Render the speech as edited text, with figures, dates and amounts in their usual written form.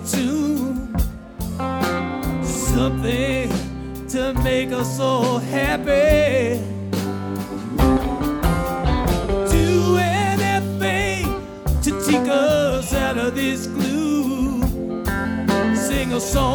tune, something to make us so happy. Do anything to take us out of this gloom. Sing a song